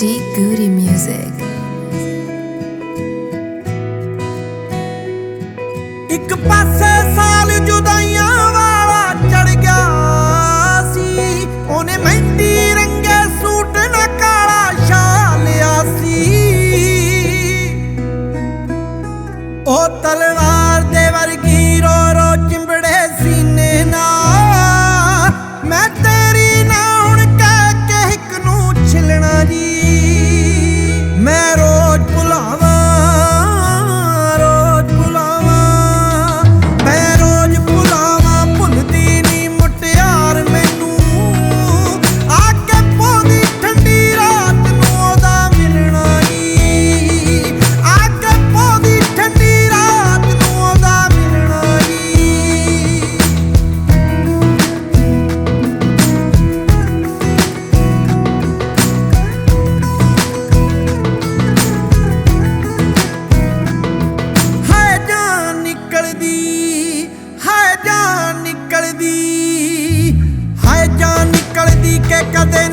G Goody Music. एक पासे साल जुदाइयां वाला चढ़ गया सी, ओने मेहंदी रंगे सूट ना काला शाल लिया सी। ओ तलवार दे वर्गी रो रो चिंबड़े सीने ना, मैं तेरी ना हुण कह के हिक नू छिलना जी। मैं रोज भुलावा हाय जान निकलदी के कदे